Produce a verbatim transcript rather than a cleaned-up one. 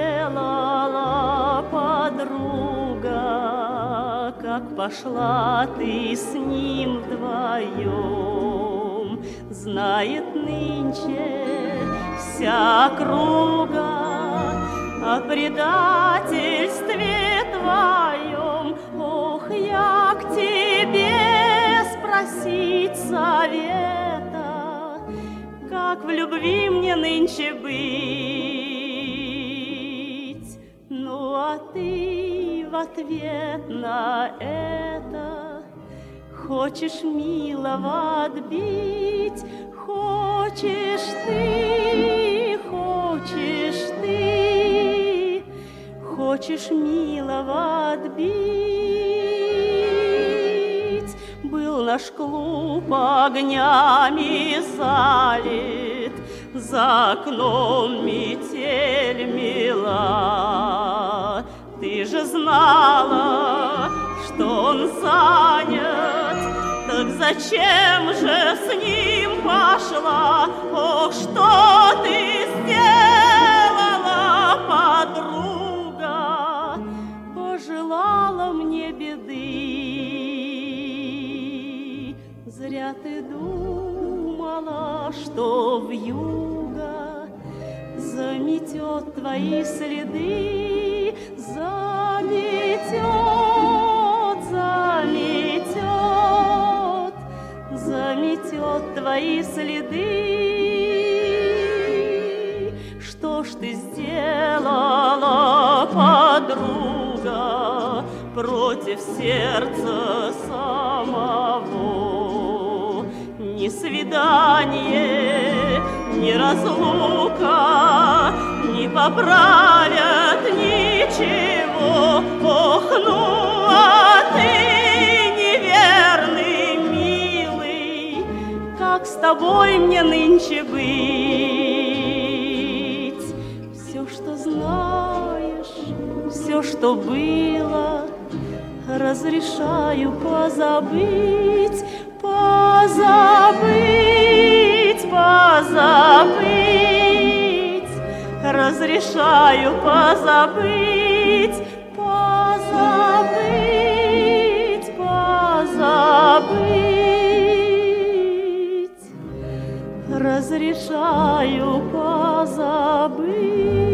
сделала, подруга, как пошла ты с ним вдвоем? Знает нынче вся округа о предательстве твоем. Ох, я к тебе спросить совета, как в любви мне нынче быть. Ну, а ты в ответ на это хочешь милого отбить, хочешь ты, хочешь ты, хочешь милого отбить. Был наш клуб огнями залит, за окном метель мела. Ты же знала, что он занят, так зачем же с ним пошла? Ох, что ты сделала, подруга, пожелала мне беды. Зря ты думала, что вьюга заметет твои следы, заметет, заметет, заметет твои следы. Что ж ты сделала, подруга, против сердца самого? Ни свидание, ни разлука не поправят ничего. Ох, ну а ты, неверный, милый, как с тобой мне нынче быть? Все, что знаешь, все, что было, разрешаю позабыть, позабыть, позабыть, разрешаю позабыть, позабыть, позабыть, разрешаю позабыть.